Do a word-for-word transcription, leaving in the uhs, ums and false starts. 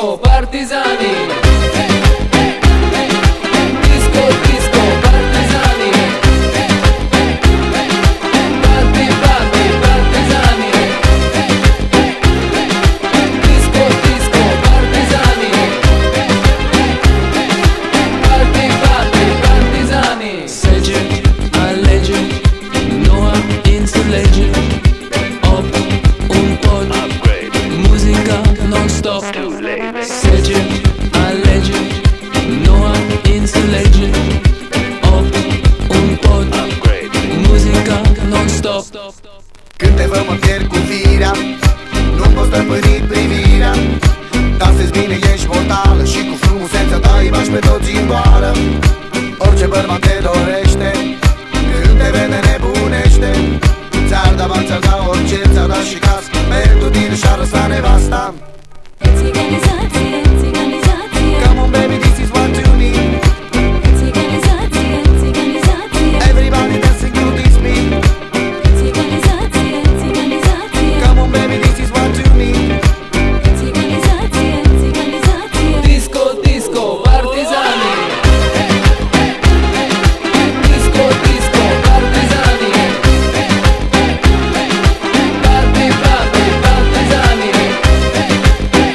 disco, partizani. Disco, disco, partizani. Party, party, partizani. Disco, disco, partizani. Party, party, partizani. Sege, alege, noua installation. Op, un pod, muzica non-stop. Sege, alege, noua installation. Op, un pod, muzica non-stop. Când te văd mă pierd cu firea, nu poți stăpâni privirea. Dansezi bine, ești mortală și cu frumusețea ta îi bași pe toți în boală. Orice bărbat te dorește, când te vede nebunește. Ți-ar da bani, ți-ar da orice, ți-ar da și cască. Merg tu tine și-ar lăsa nevasta.